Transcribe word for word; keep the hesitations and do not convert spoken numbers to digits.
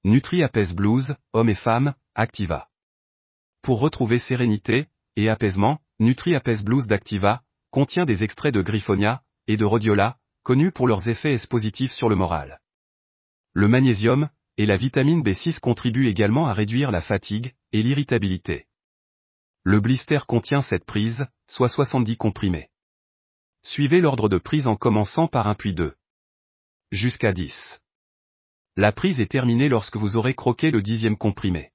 Nutri-Apaise Blues, hommes et femmes, Activa. Pour retrouver sérénité et apaisement, Nutri-Apaise Blues d'Activa contient des extraits de Griffonia et de Rhodiola, connus pour leurs effets positifs sur le moral. Le magnésium et la vitamine B six contribuent également à réduire la fatigue et l'irritabilité. Le blister contient sept prises, soit soixante-dix comprimés. Suivez l'ordre de prise en commençant par un puis deux. Jusqu'à dix. La prise est terminée lorsque vous aurez croqué le dixième comprimé.